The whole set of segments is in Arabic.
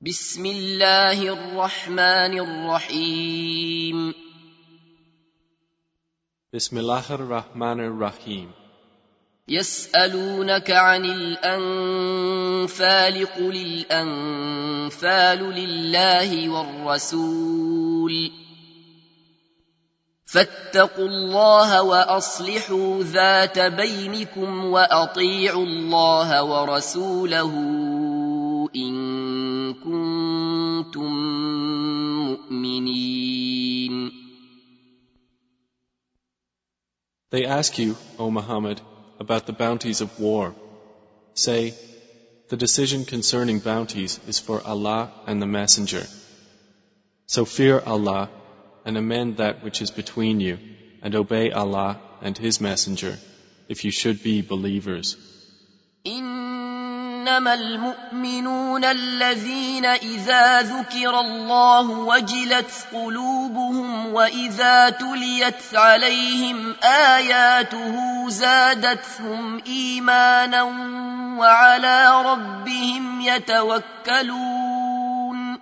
بسم الله الرحمن الرحيم بسم الله الرحمن الرحيم. يسألونك عن الأنفال قل الأنفال لله والرسول فاتقوا الله وأصلحوا ذات بينكم وأطيعوا الله ورسوله إن كنتم مؤمنين. They ask you, O Muhammad, about the bounties of war. Say, the decision concerning bounties is for Allah and the Messenger. So fear Allah and amend that which is between you, and obey Allah and His Messenger, if you should be believers. إنما المؤمنون الذين إذا ذكر الله وجلت قلوبهم وإذا تليت عليهم آياته زادتهم إيمانا وعلى ربهم يتوكلون.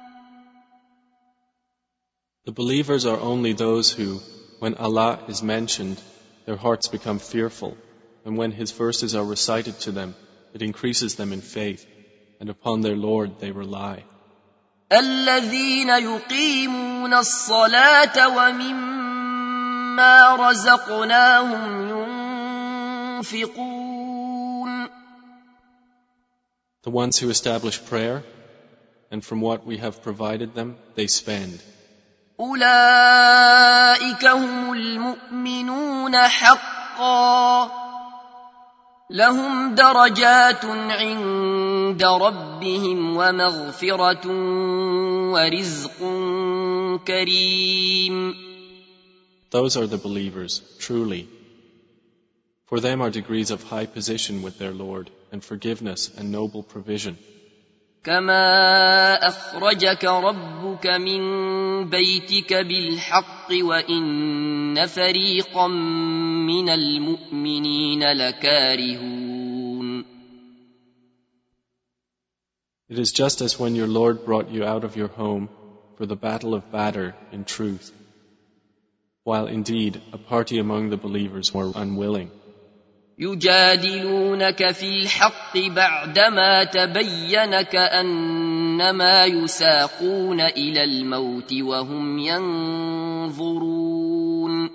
The believers are only those who, when Allah is mentioned, their hearts become fearful, and when His verses are recited to them, it increases them in faith, and upon their Lord they rely. الذين يقيمون الصلاة ومما رزقناهم ينفقون. The ones who establish prayer, and from what we have provided them, they spend. أولئك هم المؤمنون حقا لهم درجات عند ربهم ومغفرة ورزق كريم. Those are the believers, truly. For them are degrees of high position with their Lord, and forgiveness and noble provision. كما أخرجك ربك من بيتك بالحق وإن فريقا من المؤمنين لكارهون. It is just as when your Lord brought you out of your home for the battle of Badr in truth, while indeed a party among the believers were unwilling. يجادلونك في الحق بعدما تبين كأنما يساقون إلى الموت وهم ينظرون.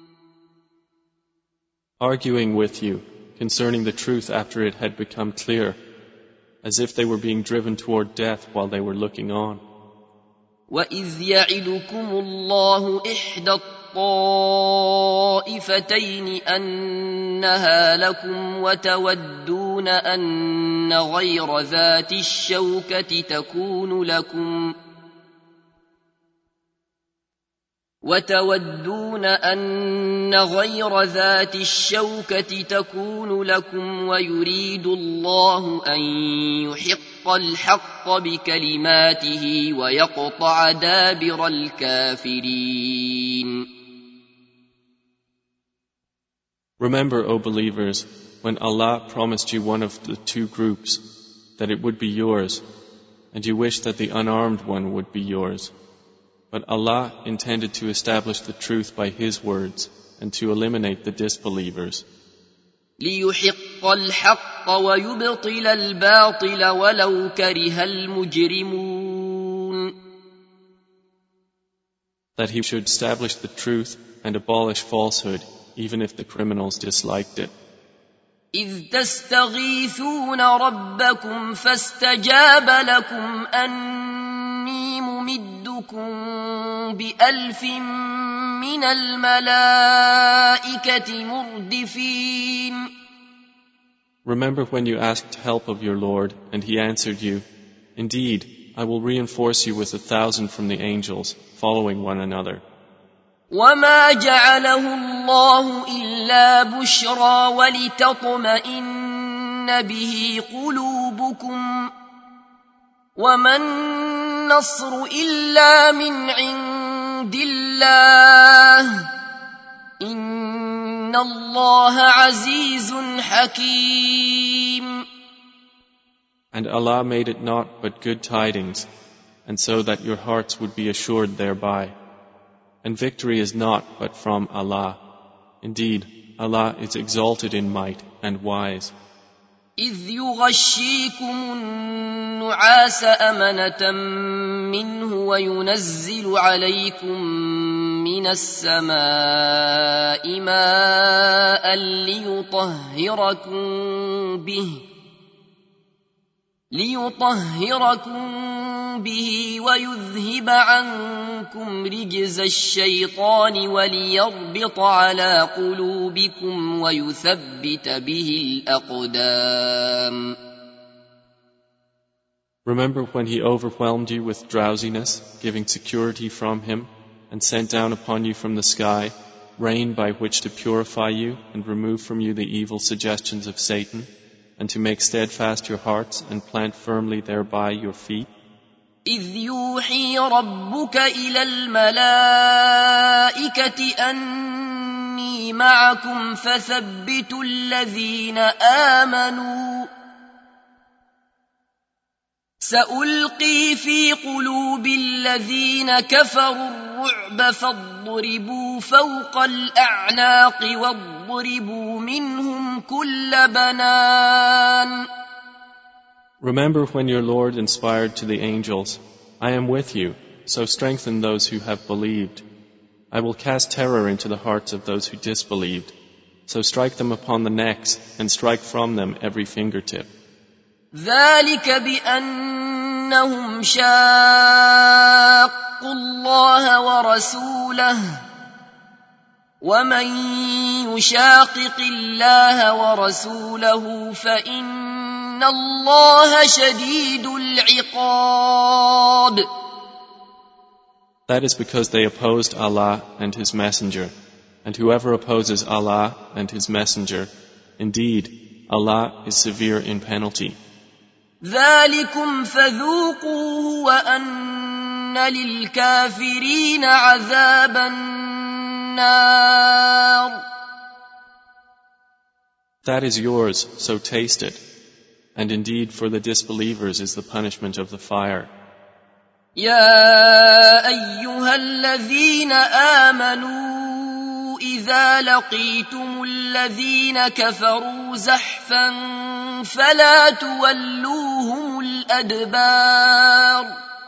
Arguing with you concerning the truth after it had become clear, as if they were being driven toward death while they were looking on. وَإِذْ يَعِدُكُمُ اللَّهُ إِحْدَى الطائفتين أنها لكم وتودون أن غير ذات الشوكة تكون لكم ويريد الله أن يحق الحق بكلماته ويقطع دابر الكافرين. Remember, O believers, when Allah promised you one of the two groups, that it would be yours, and you wished that the unarmed one would be yours. But Allah intended to establish the truth by His words, and to eliminate the disbelievers. ليحق الحق ويبطل الباطل ولو كره المجرمون. That He should establish the truth and abolish falsehood, even if the criminals disliked it. إذ تستغيثون ربكم فاستجاب لكم أني ممدكم بألف من الملائكة مردفين. Remember when you asked help of your Lord, and He answered you, "Indeed, I will reinforce you with 1,000 from the angels, following one another." وما جعله الله إلا بشرى ولتطمئن به قلوبكم وما النصر إلا من عند الله إن الله عزيز حكيم. And Allah made it not but good tidings, and so that your hearts would be assured thereby. And victory is not but from Allah. Indeed, Allah is exalted in might and wise. إذ يغشيكم النعاس أمنة منه وينزل عليكم من السماء ماء ليطهركم به ويذهب عنكم رجز الشيطان وليربط على قلوبكم ويثبت به الأقدام. Remember when he overwhelmed you with drowsiness, giving security from him, and sent down upon you from the sky rain by which to purify you and remove from you the evil suggestions of Satan, and to make steadfast your hearts and plant firmly thereby your feet? إذ يوحي ربك إلى الملائكة أني معكم فثبتوا الذين آمنوا سألقي في قلوب الذين كفروا الرعب فاضربوا فوق الأعناق واضربوا منهم كل بنان. Remember when your Lord inspired to the angels, I am with you, so strengthen those who have believed. I will cast terror into the hearts of those who disbelieved, so strike them upon the necks and strike from them every fingertip. ذلك بأنهم شاقوا الله ورسوله ومن يشاقق الله ورسوله فإن الله شديد العقاب. That is because they opposed Allah and His Messenger, and whoever opposes Allah and His Messenger, indeed, Allah is severe in penalty. ذلكم فذوقوه وأن للكافرين عذاب النار. That is yours, so taste it. And indeed for the disbelievers is the punishment of the fire. يا أيها الذين آمنوا إذا لقيتم الذين كفروا زحفا فلا تولوهم الأدبار.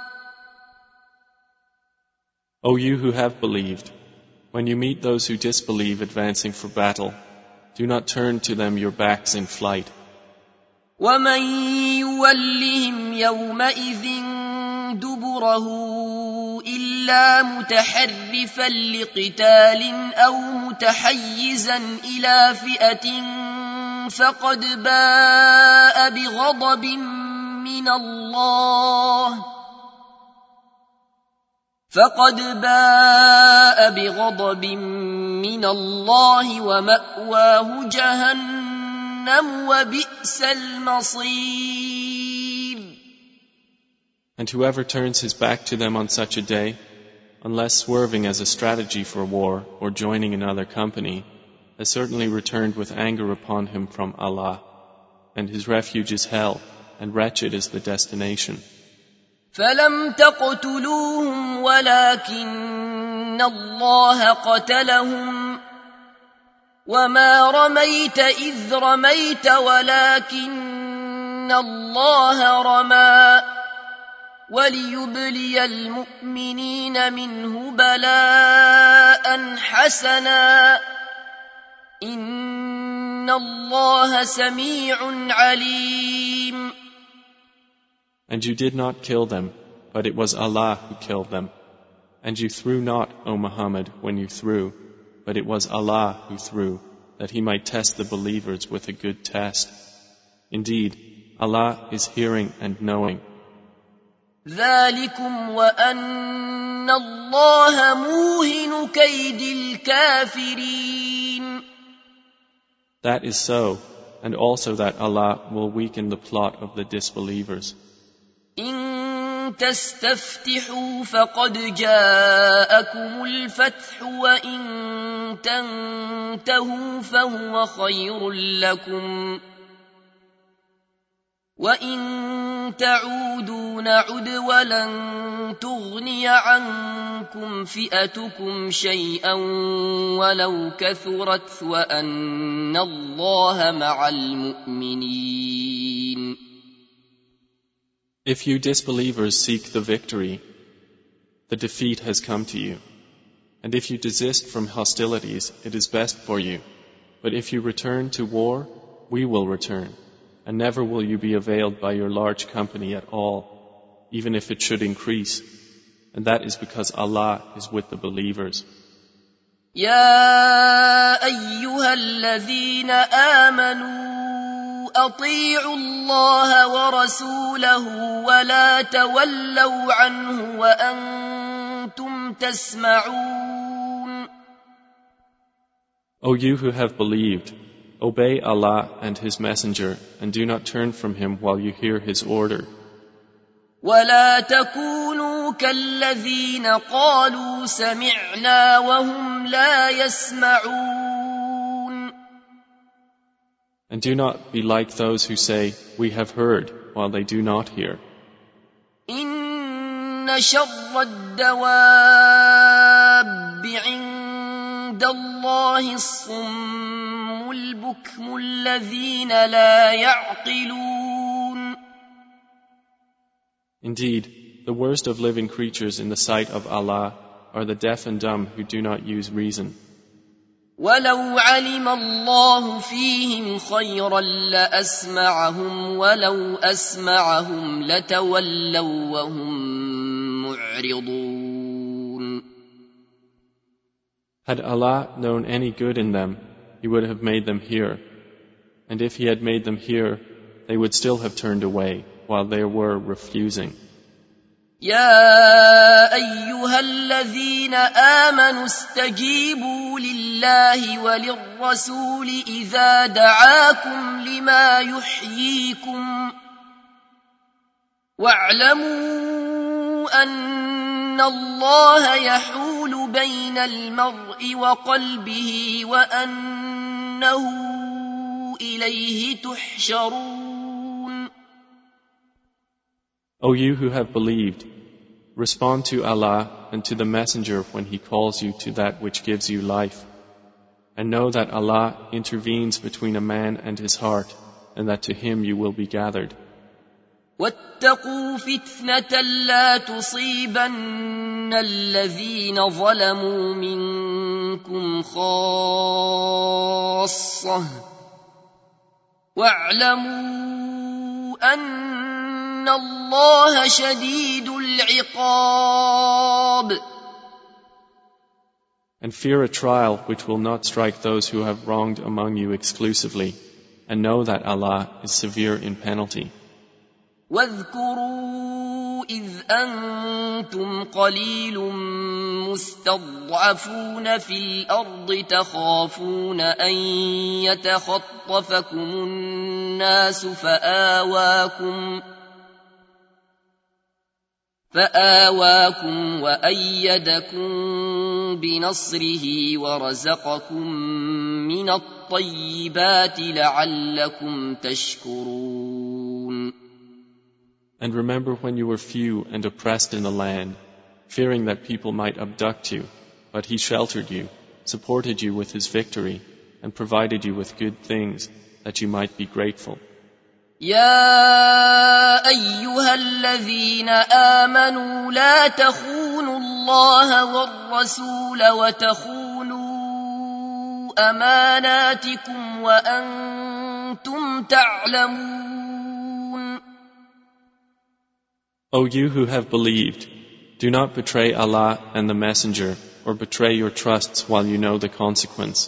O you who have believed, when you meet those who disbelieve advancing for battle, do not turn to them your backs in flight. ومن يولهم يومئذ دبره إلا متحرفا لقتال أو متحيزا إلى فئة فقد باء بغضب من الله ومأواه جهنم وبئس المصير. And whoever turns his back to them on such a day, unless swerving as a strategy for war or joining another company, has certainly returned with anger upon him from Allah, and his refuge is hell, and wretched is the destination. فلم تقتلوهم ولكن الله قتلهم وما رميت إذ رميت ولكن الله رمى وليبلي المؤمنين منه بلاء حسنا إن الله سميع عليم. And you did not kill them, but it was Allah who killed them. And you threw not, O Muhammad, when you threw, but it was Allah who threw, that He might test the believers with a good test. Indeed, Allah is hearing and knowing. ذلكم وأن الله موهن كيد الكافرين. That is so, and also that Allah will weaken the plot of the disbelievers. إن تستفتحوا فقد جاءكم الفتح وإن تنتهوا فهو خير لكم وَإِن تَعُودُوا نَعُدْ وَلَن تُغْنِيَ عَنكُمْ فِئَتُكُمْ شَيْئًا وَلَوْ كَثُرَتْ وَأَنَّ اللَّهَ مَعَ الْمُؤْمِنِينَ. If you disbelievers seek the victory, the defeat has come to you. And if you desist from hostilities, it is best for you. But if you return to war, we will return. And never will you be availed by your large company at all, even if it should increase. And that is because Allah is with the believers. يَا أَيُّهَا الَّذِينَ آمَنُوا أَطِيعُوا اللَّهَ وَرَسُولَهُ وَلَا تَوَلَّوْا عَنْهُ وَأَنْتُمْ تَسْمَعُونَ. O you who have believed, obey Allah and His Messenger, and do not turn from Him while you hear His order. وَلَا تَكُونُوا كَالَّذِينَ قَالُوا سَمِعْنَا وَهُمْ لَا يَسْمَعُونَ. And do not be like those who say, we have heard, while they do not hear. إِنَّ شَرَّ الدَّوَابِّ عِندَ اللَّهِ الصُّمُّ الْبُكْمُ الَّذِينَ لَا يَعْقِلُونَ. Indeed, the worst of living creatures in the sight of Allah are the deaf and dumb who do not use reason. وَلَوْ عَلِمَ اللَّهُ فِيهِمْ خَيْرًا لَأَسْمَعَهُمْ وَلَوْ أَسْمَعَهُمْ لَتَوَلَّوْا وَهُمْ مُعْرِضُونَ. Had Allah known any good in them, He would have made them hear. And if He had made them hear, they would still have turned away, while they were refusing. يَا أَيُّهَا الَّذِينَ آمَنُوا اسْتَجِيبُوا لِلَّهِ وَلِلرَّسُولِ إِذَا دَعَاكُمْ لِمَا يُحْيِيكُمْ وَاعْلَمُوا أَنَّ اللَّهَ يَحُولُ بَيْنَ الْمَرْءِ وَقَلْبِهِ وَأَنَّهُ إِلَيْهِ تُحْشَرُونَ. O you who have believed, respond to Allah and to the Messenger when He calls you to that which gives you life. And know that Allah intervenes between a man and his heart, and that to Him you will be gathered. وَاتَّقُوا فِتْنَةً لَا تُصِيبَنَّ الَّذِينَ ظَلَمُوا مِنكُمْ خَاصَّةً وَاعْلَمُوا أَنَّ اللَّهَ شَدِيدُ الْعِقَابِ. And fear a trial which will not strike those who have wronged among you exclusively, and know that Allah is severe in penalty. وَاذْكُرُوا إِذْ أَنْتُمْ قَلِيلٌ مُسْتَضْعَفُونَ فِي الْأَرْضِ تَخَافُونَ أَنْ يَتَخَطَّفَكُمُ النَّاسُ فآواكم وأيدكم بنصره ورزقكم من الطيبات لعلكم تشكرون. And remember when you were few and oppressed in the land, fearing that people might abduct you, but He sheltered you, supported you with His victory, and provided you with good things, that you might be grateful. يا أيها الذين آمنوا لا تخونوا الله والرسول وتخونوا أماناتكم وأنتم تعلمون. O you who have believed, do not betray Allah and the Messenger, or betray your trusts while you know the consequence.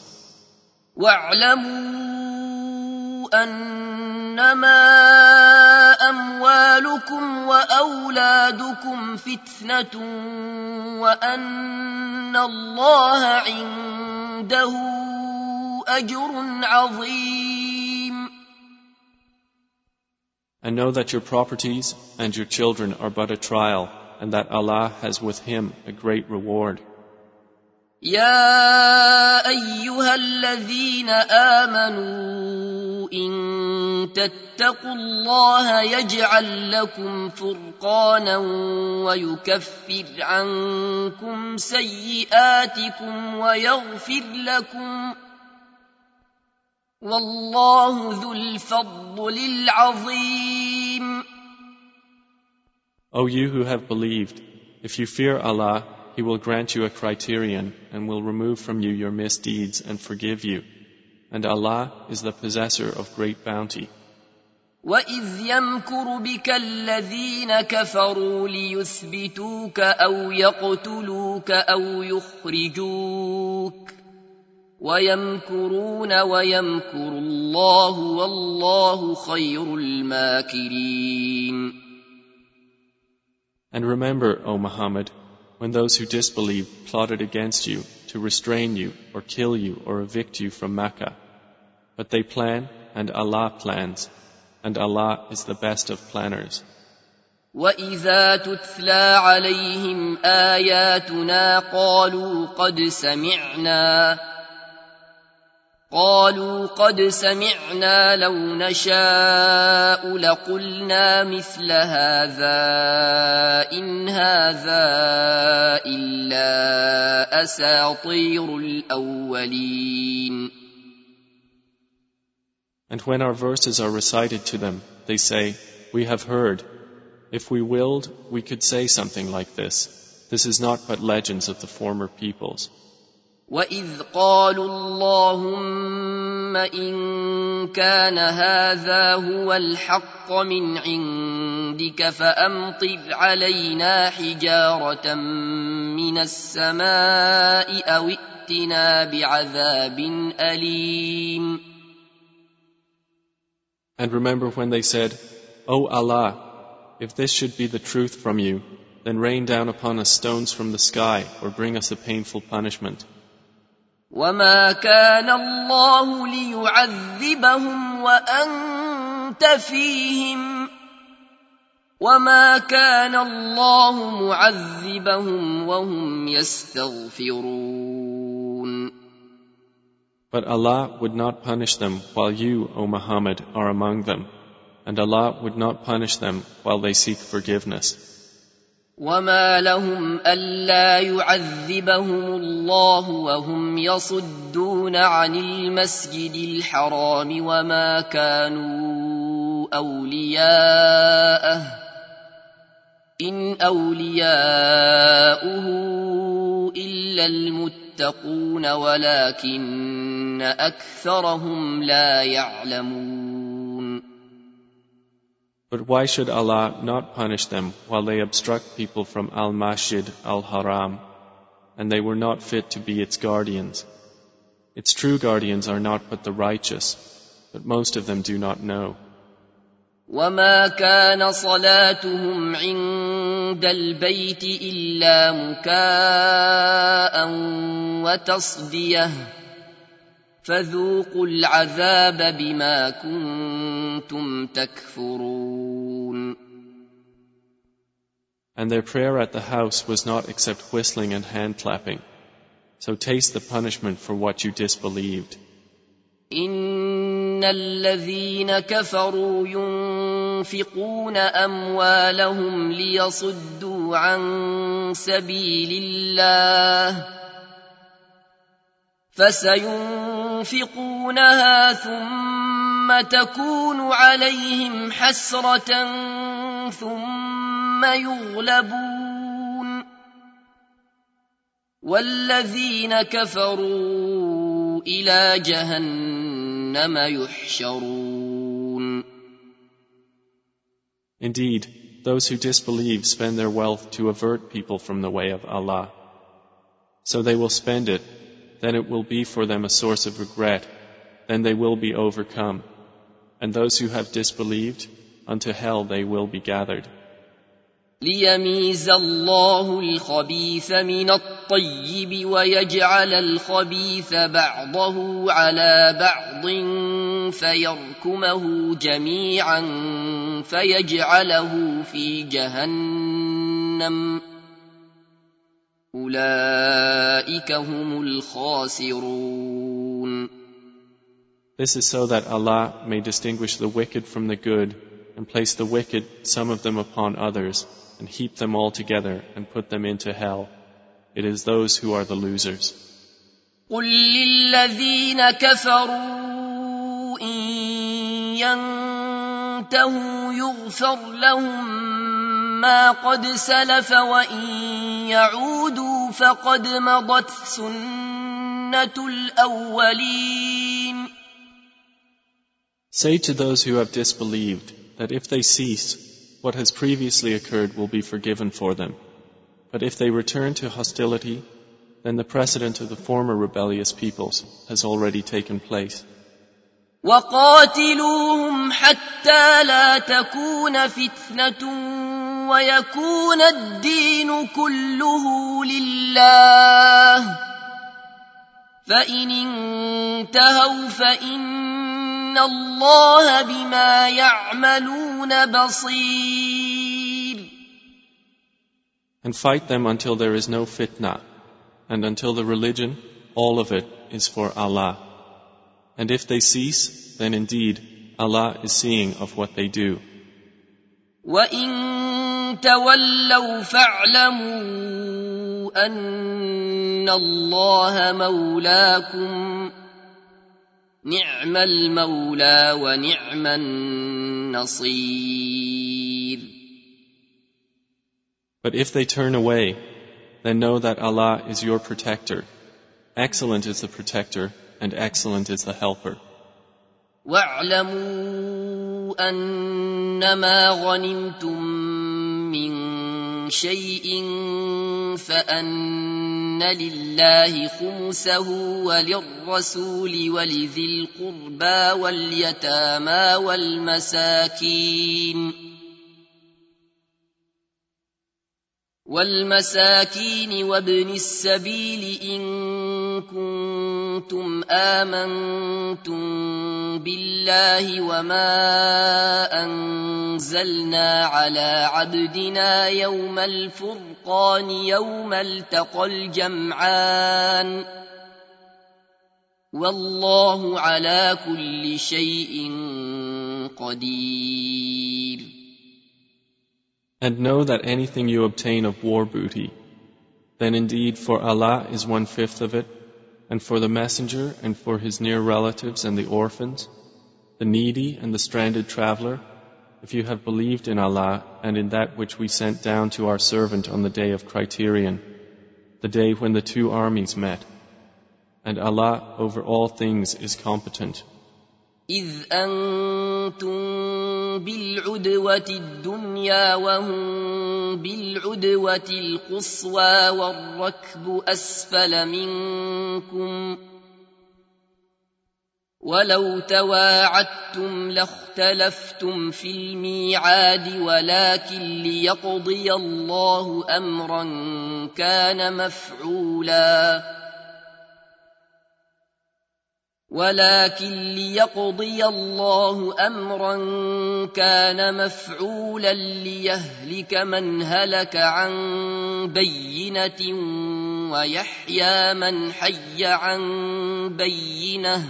وَاعْلَمُوا أَنَّمَا أَمْوَالُكُمْ وَأَوْلَادُكُمْ فِتْنَةٌ وَأَنَّ اللَّهَ عِندَهُ أَجْرٌ عَظِيمٌ. And know that your properties and your children are but a trial, and that Allah has with Him a great reward. يا أيها الذين آمنوا إن تتقوا الله يجعل لكم فرقانا ويكفر عنكم سيئاتكم ويغفر لكم والله ذو الفضل العظيم. O you who have believed, if you fear Allah, He will grant you a criterion and will remove from you your misdeeds and forgive you. And Allah is the possessor of great bounty. وَإِذْ يَمْكُرُ بِكَ الَّذِينَ كَفَرُوا لِيُثْبِتُوكَ أَوْ يَقْتُلُوكَ أَوْ يُخْرِجُوكَ وَيَمْكُرُونَ وَيَمْكُرُ اللَّهُ وَاللَّهُ خَيْرُ الْمَاكِرِينَ. And remember, O Muhammad, when those who disbelieved plotted against you to restrain you or kill you or evict you from Mecca. But they plan and Allah plans, and Allah is the best of planners. وَإِذَا تُتْلَى عَلَيْهِمْ آيَاتُنَا قالوا قد سمعنا لو نشاء لقلنا مثل هذا إن هذا إلا أساطير الأولين. And when our verses are recited to them, they say, "We have heard. If we willed, we could say something like this. This is not but legends of the former peoples." وَإِذْ قَالُوا اللَّهُمَّ إِن كَانَ هَذَا هُوَ الْحَقَّ مِنْ عِندِكَ فَأَمْطِرْ عَلَيْنَا حِجَارَةً مِّنَ السَّمَاءِ أَوْ ائْتِنَا بِعَذَابٍ أَلِيمٍ. And remember when they said, "O Allah, if this should be the truth from you, then rain down upon us stones from the sky or bring us a painful punishment." وَمَا كَانَ اللَّهُ لِيُعَذِّبَهُمْ وَأَنْتَ فِيهِمْ وَمَا كَانَ اللَّهُ مُعَذِّبَهُمْ وَهُمْ يَسْتَغْفِرُونَ. But Allah would not punish them while you, O Muhammad, are among them, and Allah would not punish them while they seek forgiveness. وَمَا لَهُمْ أَلَّا يُعَذِّبَهُمُ اللَّهُ وَهُمْ يَصُدُّونَ عَنِ الْمَسْجِدِ الْحَرَامِ وَمَا كَانُوا أَوْلِيَاءَهُ إِنْ أَوْلِيَاؤُهُ إِلَّا الْمُتَّقُونَ وَلَكِنَّ أَكْثَرَهُمْ لَا يَعْلَمُونَ. But why should Allah not punish them while they obstruct people from Al-Masjid Al-Haram, and they were not fit to be its guardians? Its true guardians are not but the righteous, but most of them do not know. وَمَا كَانَ صَلَاتُهُمْ عِندَ الْبَيْتِ إِلَّا مُكَاءً وَتَصْدِيَةً فَذُوقُوا الْعَذَابَ بِمَا كُنتُمْ تَكْفُرُونَ. And their prayer at the house was not except whistling and hand-clapping. So taste the punishment for what you disbelieved. إِنَّ الَّذِينَ كَفَرُوا يُنْفِقُونَ أَمْوَالَهُمْ لِيَصُدُّوا عَنْ سَبِيلِ اللَّهِ فَسَيُنْفِقُونَهَا ثُمَّ تَكُونُ عَلَيْهِمْ حَسْرَةً ثُمَّ يُغْلَبُونَ وَالَّذِينَ كَفَرُوا إِلَى جَهَنَّمَ يُحْشَرُونَ. Indeed, those who disbelieve spend their wealth to avert people from the way of Allah. So they will spend it, then it will be for them a source of regret, then they will be overcome. And those who have disbelieved, unto hell they will be gathered. لِيَمِيزَ اللَّهُ الْخَبِيثَ مِنَ الطَّيِّبِ وَيَجْعَلَ الْخَبِيثَ بَعْضَهُ عَلَى بَعْضٍ فَيَرْكُمَهُ جَمِيعًا فَيَجْعَلَهُ فِي جَهَنَّمَ أُولَئِكَ هُمُ الْخَاسِرُونَ. This is so that Allah may distinguish the wicked from the good and place the wicked, some of them upon others, and heap them all together and put them into hell. It is those who are the losers. قل للذين كفروا إن ينتهوا يغفر لهم ما قد سلف وإن يعودوا فقد مضت سنة الأولين. Say to those who have disbelieved that if they cease, what has previously occurred will be forgiven for them. But if they return to hostility, then the precedent of the former rebellious peoples has already taken place. وقاتلوهم حتى لا تكون فتنة ويكون الدين كله لله فإن انتهوا فإن الله بما يعملون بصير. And fight them until there is no fitna, and until the religion, all of it, is for Allah. And if they cease, then indeed Allah is seeing of what they do. وَإِن تَوَلَّوْا فَاعْلَمُوا أَنَّ اللَّهَ مَوْلَاكُمْ نِعْمَ الْمَوْلَى وَنِعْمَ النَّصِيرُ. But if they turn away, then know that Allah is your protector. Excellent is the protector, and excellent is the helper. وَاعْلَمُوا أَنَّمَا غَنِمْتُم مِّن شَيْءٍ فَأَنَّ لِلَّهِ خُمُسَهُ وَلِلرَّسُولِ وَلِذِي الْقُرْبَى وَالْيَتَامَى والمساكين وابن السبيل إن كنتم آمنتم بالله وما أنزلنا على عبدنا يوم الفرقان يوم التقى الجمعان والله على كل شيء قدير. And know that anything you obtain of war booty, then indeed for Allah is 1/5 of it, and for the messenger and for his near relatives and the orphans, the needy and the stranded traveler, if you have believed in Allah and in that which we sent down to our servant on the day of criterion, the day when the two armies met. And Allah over all things is competent. إذ أنتم بالعدوة الدنيا وهم بالعدوة القصوى والركب أسفل منكم ولو تواعدتم لاختلفتم في الميعاد ولكن ليقضي الله أمرا كان مفعولا ليهلك من هلك عن بينة ويحيى من حي عن بينة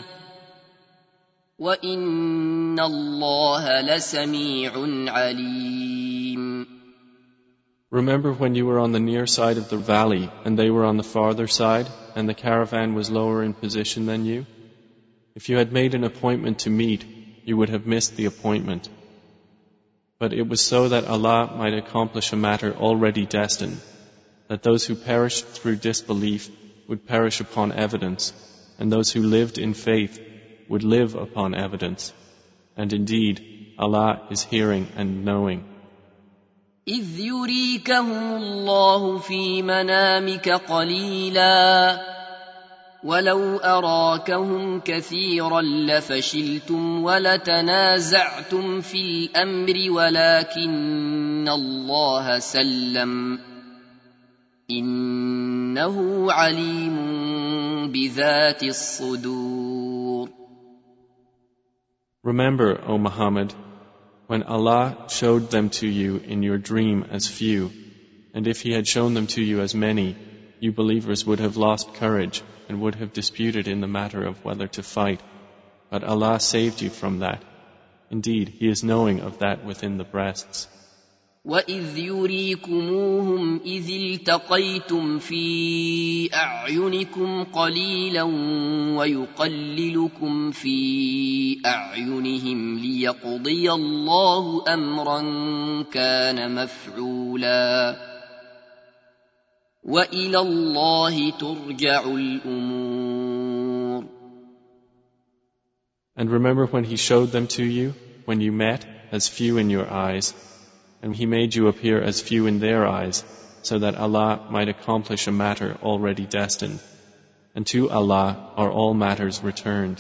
وإن الله لسميع عليم. Remember when you were on the near side of the valley and they were on the farther side and the caravan was lower in position than you? If you had made an appointment to meet, you would have missed the appointment. But it was so that Allah might accomplish a matter already destined, that those who perished through disbelief would perish upon evidence, and those who lived in faith would live upon evidence. And indeed, Allah is hearing and knowing. إذ يريكهم الله في منامك قليلا ولو أراكهم كثيرا لفشلتم ولتنازعتم في الأمر ولكن الله سلم إنه عليم بذات الصدور. Remember, O Muhammad, when Allah showed them to you in your dream as few, and if He had shown them to you as many, you believers would have lost courage and would have disputed in the matter of whether to fight. but Allah saved you from that. Indeed, He is knowing of that within the breasts. وَإِذْ يُرِيكُمُوهُمْ إِذِ الْتَقَيْتُمْ فِي أَعْيُنِكُمْ قَلِيلًا وَيُقَلِّلُكُمْ فِي أَعْيُنِهِمْ لِيَقْضِيَ اللَّهُ أَمْرًا كَانَ مَفْعُولًا وَإِلَى اللَّهِ تُرْجَعُ الْأُمُورُ. And remember when He showed them to you, when you met, as few in your eyes, and He made you appear as few in their eyes, so that Allah might accomplish a matter already destined. And to Allah are all matters returned.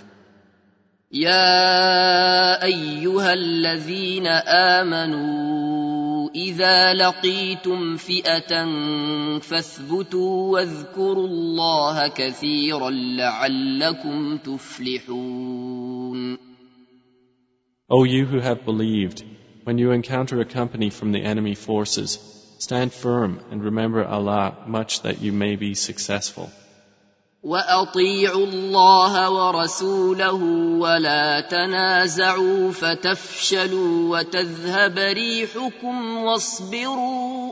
يَا أَيُّهَا الَّذِينَ آمَنُوا إِذَا لَقِيتُمْ فِئَةً فَاثْبُتُوا وَاذْكُرُوا اللَّهَ كَثِيرًا لَعَلَّكُمْ تُفْلِحُونَ. O you who have believed, when you encounter a company from the enemy forces, stand firm and remember Allah much that you may be successful. وَأَطِيعُوا اللَّهَ وَرَسُولَهُ وَلَا تَنَازَعُوا فَتَفْشَلُوا وَتَذْهَبَ رِيحُكُمْ وَاصْبِرُوا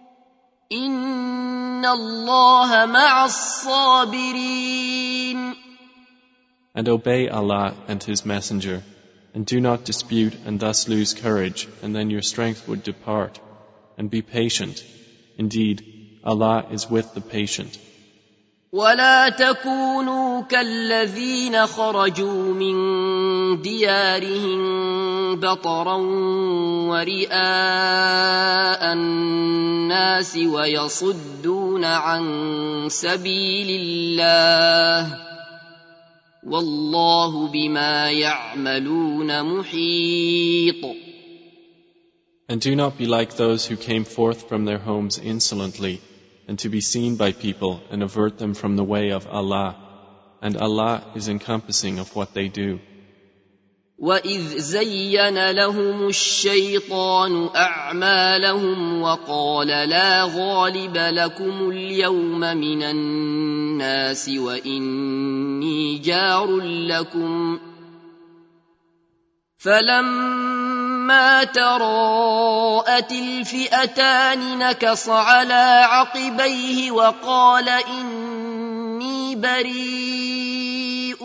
إِنَّ اللَّهَ مَعَ الصَّابِرِينَ. And obey Allah and His Messenger, and do not dispute and thus lose courage, and then your strength would depart. And be patient. Indeed, Allah is with the patient. وَلَا تَكُونُوا كَالَّذِينَ خَرَجُوا مِن دِيَارِهِم بَطَرًا وَرِئَاءَ النَّاسِ وَيَصُدُّونَ عَن سَبِيلِ اللَّهِ وَاللَّهُ بِمَا يَعْمَلُونَ مُحِيطٌ. And do not be like those who came forth from their homes insolently, and to be seen by people and avert them from the way of Allah. And Allah is encompassing of what they do. وَإِذْ زَيَّنَ لَهُمُ الشَّيْطَانُ أَعْمَالَهُمْ وَقَالَ لَا غَالِبَ لَكُمُ الْيَوْمَ مِنَ النَّاسِ وَإِنِّي جَارٌ لَكُمْ فَلَمَّا تَرَاءَتِ الْفِئَتَانِ نَكَصَ عَلَى عَقِبَيْهِ وَقَالَ إِنِّي بَرِيءٌ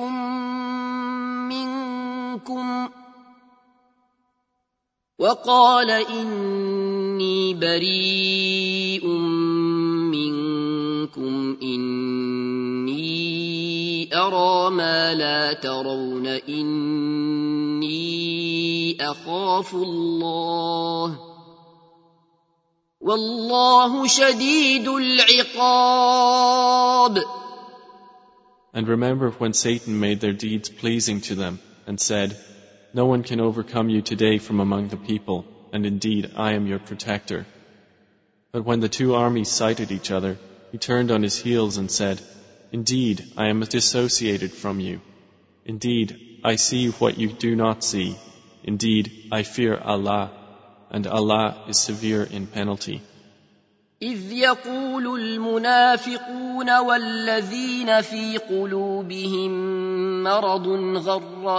منكم إني أرى ما لا ترون إني أخاف الله والله شديد العقاب. And remember when Satan made their deeds pleasing to them and said, "No one can overcome you today from among the people, and indeed I am your protector." But when the two armies sighted each other, he turned on his heels and said, "Indeed, I am dissociated from you. Indeed, I see what you do not see. Indeed, I fear Allah, and Allah is severe in penalty." إذ يقول المنافقون والذين في قلوبهم مرض غر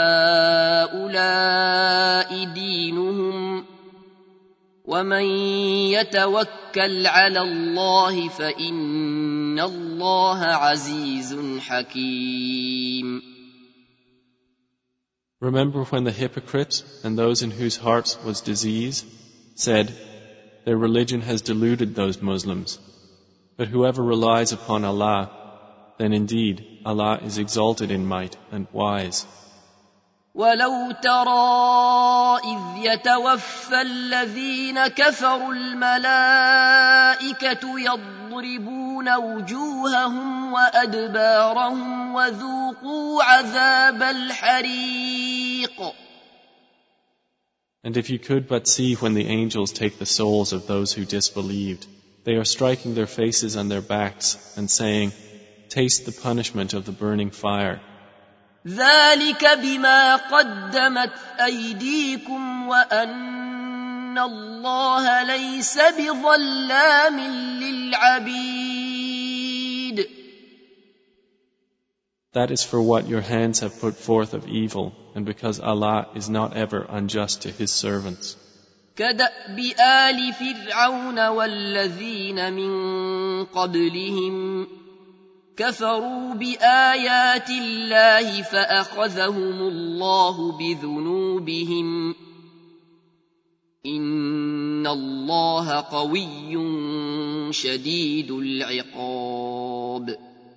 هؤلاء دينهم ومن يتوكل على الله فإن الله عزيز حكيم. Remember when the hypocrites and those in whose hearts was disease said, "Their religion has deluded those Muslims. But whoever relies upon Allah, then indeed Allah is exalted in might and wise." ولو ترى إذ يتوفى الذين كفروا الملائكة يضربون وجوههم وأدبارهم وذوقوا عذاب الحريق. And if you could but see when the angels take the souls of those who disbelieved, they are striking their faces and their backs and saying, "Taste the punishment of the burning fire." ذلك بما قدمت أيديكم وأن الله ليس بظلام للعبيد. That is for what your hands have put forth of evil, and because Allah is not ever unjust to His servants. كدأب آل فرعون والذين من قبلهم كفروا بآيات الله فأخذهم الله بذنوبهم إن الله قوي شديد العقاب.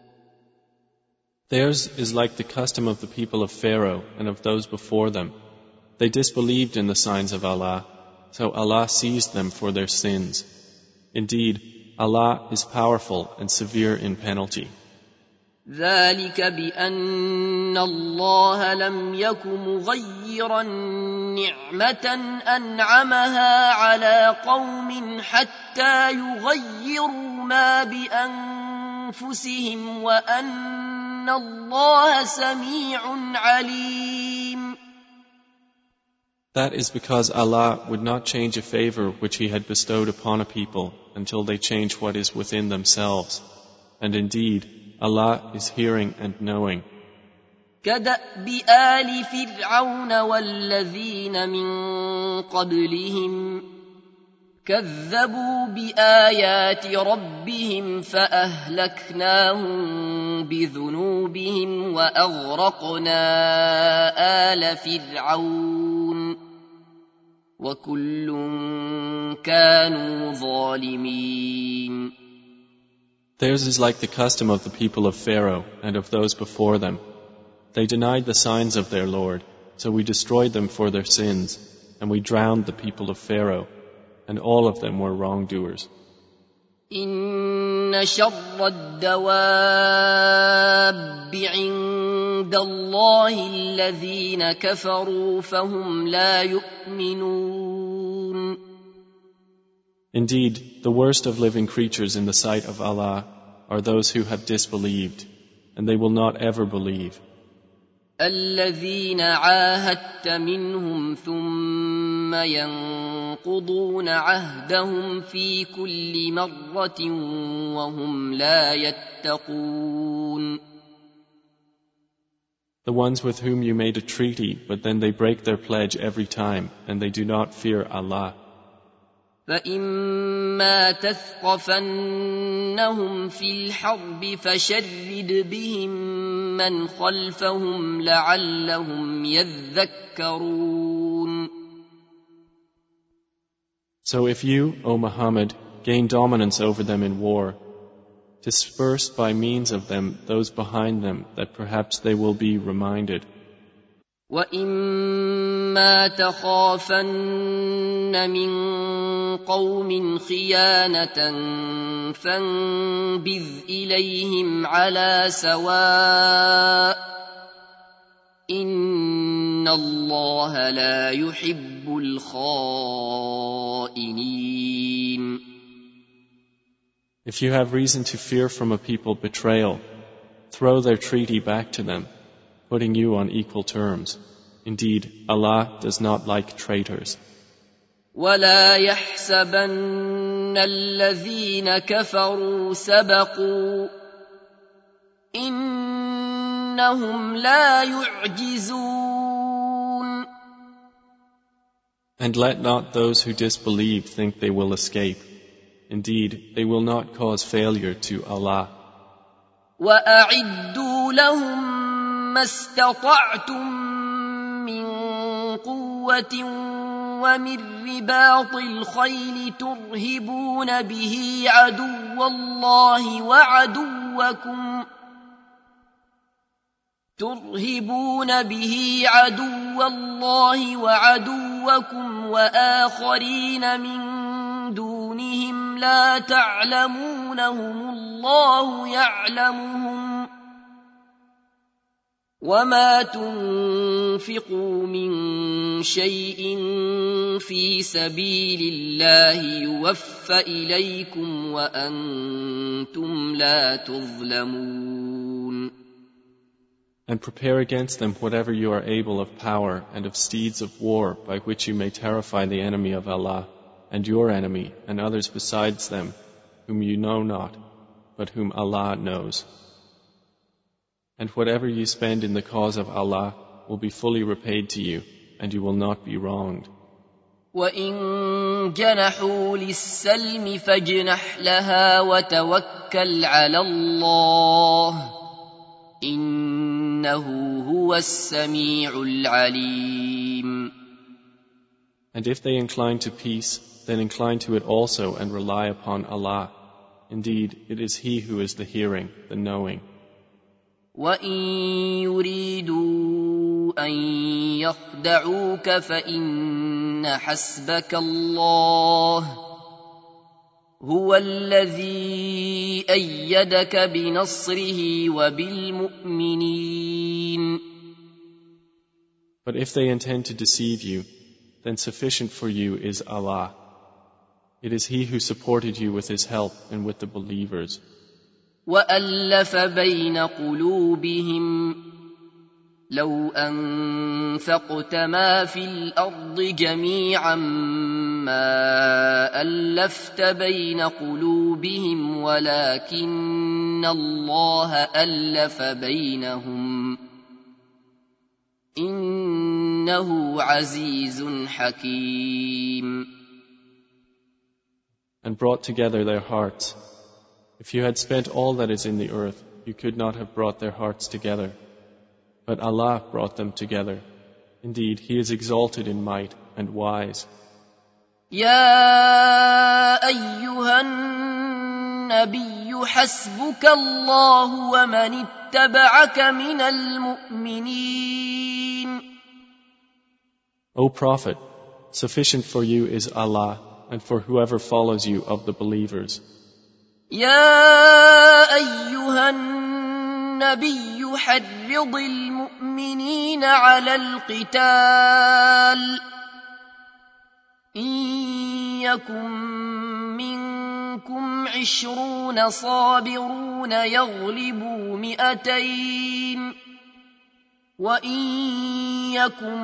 Theirs is like the custom of the people of Pharaoh and of those before them. They disbelieved in the signs of Allah, so Allah seized them for their sins. Indeed, Allah is powerful and severe in penalty. ذلك بأن الله لم يك مغيرا نعمة أنعمها على قوم حتى يغيروا ما بأنفسهم وأن الله سميع عليم. That is because Allah would not change a favor which He had bestowed upon a people until they change what is within themselves. And indeed, Allah is hearing and knowing. كدأب آل فرعون والذين من قبلهم كذبوا بآيات ربهم فأهلكناهم بذنوبهم وأغرقنا آل فرعون وكل كانوا ظالمين. Theirs is like the custom of the people of Pharaoh and of those before them. They denied the signs of their Lord, so we destroyed them for their sins, and we drowned the people of Pharaoh, and all of them were wrongdoers. إن شر الدواب عند الله الذين كفروا فهم لا يؤمنون. Indeed, the worst of living creatures in the sight of Allah are those who have disbelieved, and they will not ever believe. الذين عاهدت منهم ثم ينقضون عهدهم في كل مرة وهم لا يتقون. The ones with whom you made a treaty, but then they break their pledge every time, and they do not fear Allah. فإما تثقفنهم في الحرب فشرد بهم من خلفهم لعلهم يذكرون. So if you, O Muhammad, gain dominance over them in war, disperse by means of them those behind them that perhaps they will be reminded. وَإِمَّا تَخَافَنَّ مِنْ قَوْمٍ خِيَانَةً فَانبِذْ إِلَيْهِمْ عَلَى سَوَاءٍ إِنَّ اللَّهَ لَا يُحِبُّ الْخَائِنِينَ. If you have reason to fear from a people betrayal, throw their treaty back to them, putting you on equal terms. Indeed, Allah does not like traitors. وَلَا يَحْسَبَنَّ الَّذِينَ كَفَرُوا سَبَقُوا إِنَّهُمْ لَا يُعْجِزُونَ. And let not those who disbelieve think they will escape. Indeed, they will not cause failure to Allah. وَأَعِدُّوا لَهُم مَّا اسْتَطَعْتُم مِّن قُوَّةٍ وَمِن رِّبَاطِ الْخَيْلِ تُرْهِبُونَ به عَدُوَّ اللَّهِ وَعَدُوَّكُمْ وَآخَرِينَ مِن دُونِهِمْ لَا تَعْلَمُونَهُمُ اللَّهُ يَعْلَمُهُمْ وَمَا تُنفِقُوا مِن شَيْءٍ فِي سَبِيلِ اللَّهِ يُوَفَّ إِلَيْكُمْ وَأَنتُمْ لَا تُظْلَمُونَ. And prepare against them whatever you are able of power and of steeds of war by which you may terrify the enemy of Allah and your enemy and others besides them whom you know not, but whom Allah knows. And whatever you spend in the cause of Allah will be fully repaid to you, and you will not be wronged. وَإِن جَنَحُوا لِلسَّلْمِ فَاجْنَحْ لَهَا وَتَوَكَّلْ عَلَى اللَّهِ إِنَّهُ هُوَ السَّمِيعُ الْعَلِيمُ. And if they incline to peace, then incline to it also and rely upon Allah. Indeed, it is He who is the hearing, the knowing. وَإِن يُرِيدُوا أَن يَخْدَعُوكَ فَإِنَّ حَسْبَكَ اللَّهُ هُوَ الَّذِي أَيَّدَكَ بِنَصْرِهِ وَبِالْمُؤْمِنِينَ. But if they intend to deceive you, then sufficient for you is Allah. It is He who supported you with His help and with the believers. وَأَلَّفَ بَيْنَ قُلُوبِهِمْ لَوْ أَنفَقْتَ مَا فِي الْأَرْضِ جَمِيعًا مَا أَلَّفْتَ بَيْنَ قُلُوبِهِمْ وَلَكِنَّ اللَّهَ أَلَّفَ بَيْنَهُمْ إِنَّهُ عَزِيزٌ حَكِيمٌ. And brought together their hearts. If you had spent all that is in the earth, you could not have brought their hearts together. But Allah brought them together. Indeed, He is exalted in might and wise. يا أيها النبي حسبك الله ومن اتبعك من المؤمنين. O Prophet, sufficient for you is Allah and for whoever follows you of the believers. يا أيها النبي حرض المؤمنين على القتال إن يكن منكم 20 صابرون يغلبوا 200 وإن يكن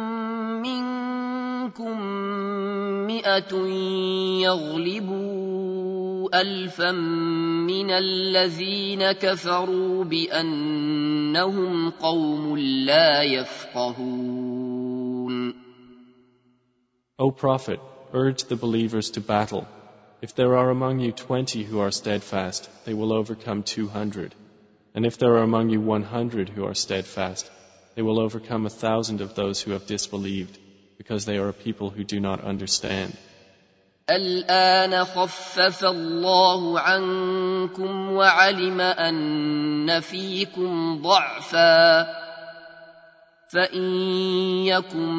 منكم 100 يغلبوا 1000 من الذين كفروا بأنهم قوم لا يفقهون. O Prophet, urge the believers to battle. If there are among you 20 who are steadfast, they will overcome 200. And if there are among you 100 who are steadfast, they will overcome 1,000 of those who have disbelieved, because they are a people who do not understand. الآن خفف الله عنكم وعلم أن فيكم ضعفا فإن يكن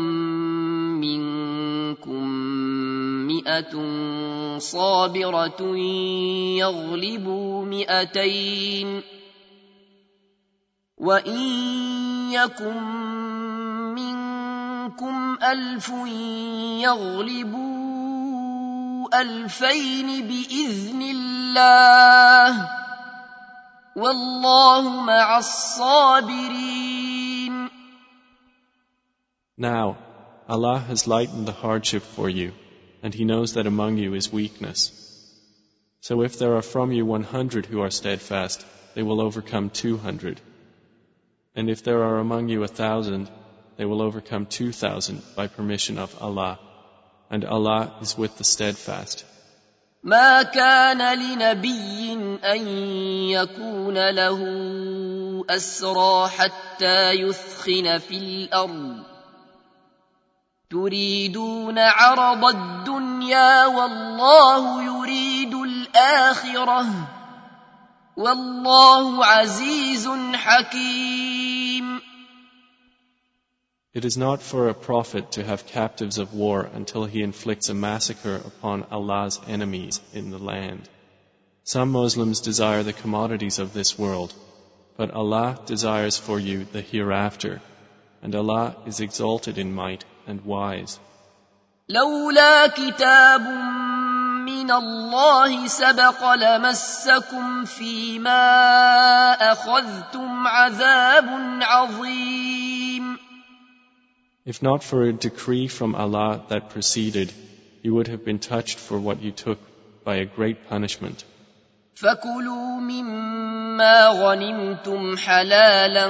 منكم 100 صابرة يغلبوا 200 وإن يكن منكم 1000 يغلبوا 2000 بإذن الله والله مع الصابرين. Now, Allah has lightened the hardship for you, and He knows that among you is weakness. So if there are from you 100 who are steadfast, they will overcome 200. And if there are among you 1,000, they will overcome 2,000 by permission of Allah. And Allah is with the steadfast. ما كان لنبي أن يكون له أسرى حتى يثخن في الأرض تريدون عرض الدنيا والله يريد الآخرة والله عزيز حكيم. It is not for a prophet to have captives of war until he inflicts a massacre upon Allah's enemies in the land. Some Muslims desire the commodities of this world, but Allah desires for you the hereafter, and Allah is exalted in might and wise. لولا كتاب من الله سبق لمسكم فيما أخذتم عذاب عظيم. If not for a decree from Allah that preceded, you would have been touched for what you took by a great punishment. فكلوا مما غنمتم حلالا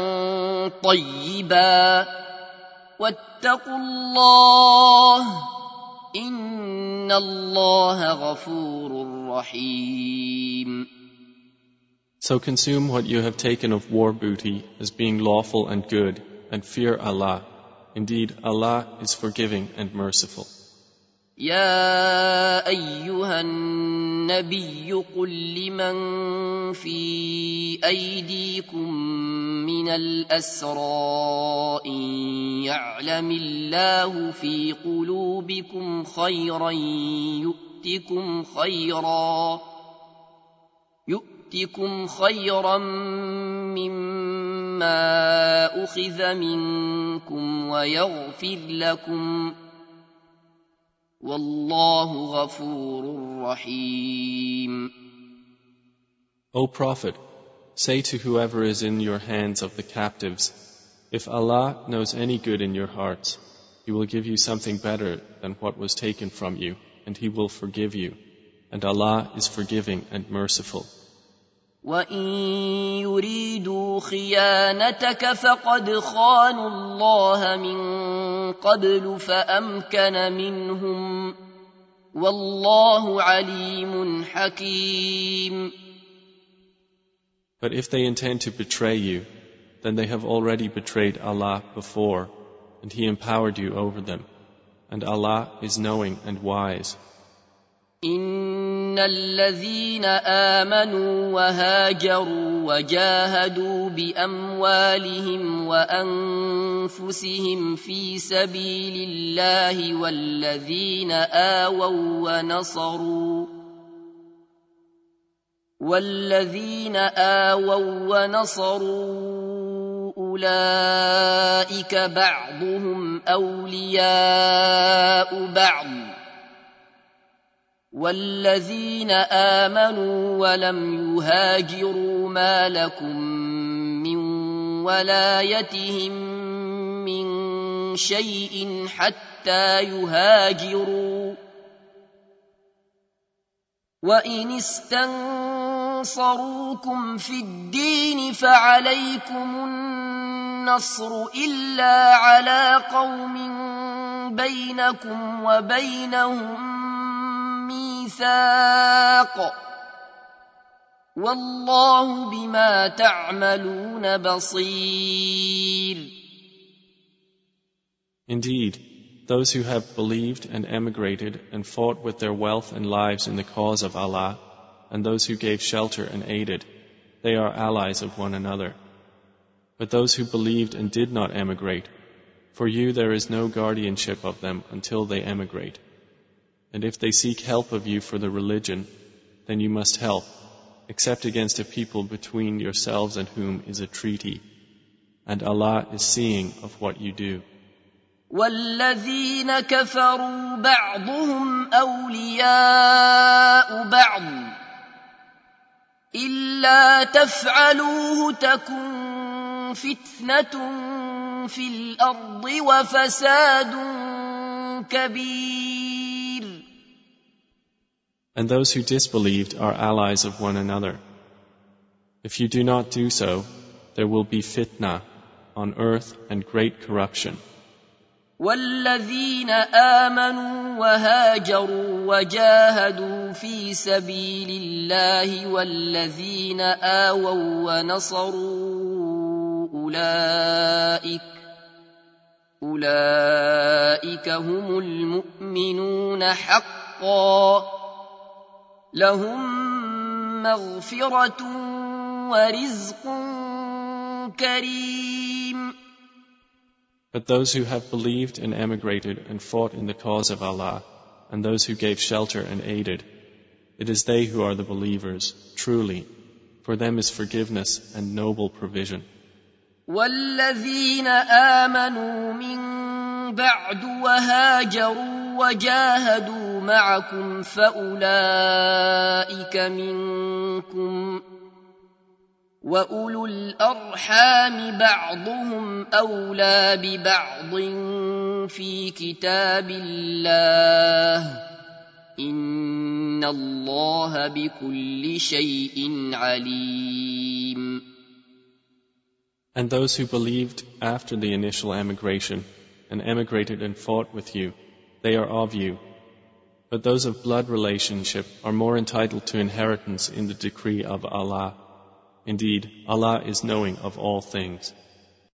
طيبا واتقوا الله إن الله غفور رحيم. So consume what you have taken of war booty as being lawful and good, and fear Allah. Indeed, Allah is forgiving and merciful. يا أيها النبي قل لمن في أيديكم من الأسرى إن يعلم الله في قلوبكم خيرا يؤتكم خيرا مما أخذ منكم ويغفر لكم والله غفور رحيم. O Prophet, say to whoever is in your hands of the captives, if Allah knows any good in your hearts, He will give you something better than what was taken from you, and He will forgive you, and Allah is forgiving and merciful. وَإِن يُرِيدُوا خِيَانَتَكَ فَقَدْ خَانُوا اللَّهَ مِن قَبْلُ فَأَمْكَنَ مِنْهُمْ وَاللَّهُ عَلِيمٌ حَكِيمٌ. But if they intend to betray you, then they have already betrayed Allah before, and He empowered you over them, and Allah is knowing and wise. إن الذين آمنوا وهاجروا وجاهدوا بأموالهم وأنفسهم في سبيل الله والذين آووا ونصروا أولئك بعضهم أولياء بعض والذين آمنوا ولم يهاجروا ما لكم من ولايتهم من شيء حتى يهاجروا وإن استنصروكم في الدين فعليكم النصر إلا على قوم بينكم وبينهم ميثاق والله بما تعملون بصير. Indeed, those who have believed and emigrated and fought with their wealth and lives in the cause of Allah, and those who gave shelter and aided, they are allies of one another. But those who believed and did not emigrate, for you there is no guardianship of them until they emigrate. And if they seek help of you for the religion, then you must help, except against a people between yourselves and whom is a treaty. And Allah is seeing of what you do. وَالَّذِينَ كَفَرُوا بَعْضُهُمْ أَوْلِيَاءُ بَعْضٍ إِلَّا تَفْعَلُوهُ تَكُنْ فِتْنَةٌ فِي الْأَرْضِ وَفَسَادٌ كَبِيرٌ. And those who disbelieved are allies of one another. If you do not do so, there will be fitna on earth and great corruption. والذين آمنوا وهاجروا وجاهدوا في سبيل الله والذين آووا ونصروا أولئك هم المؤمنون حقا لهم مغفرة ورزق كريم. But those who have believed and emigrated and fought in the cause of Allah, and those who gave shelter and aided, it is they who are the believers, truly. For them is forgiveness and noble provision. وَالَّذِينَ آمَنُوا مِن بَعْدُ وَهَاجَرُوا وَجَاهَدُوا مَعَكُمْ فَأُولَئِكَ مِنكُمْ وَأُولُو الْأَرْحَامِ بَعْضُهُمْ أَوْلَى بِبَعْضٍ فِي كِتَابِ اللَّهِ إن الله بكل شيء عليم. And those who believed after the initial emigration and emigrated and fought with you, they are of you. But those of blood relationship are more entitled to inheritance in the decree of Allah. Indeed, Allah is knowing of all things.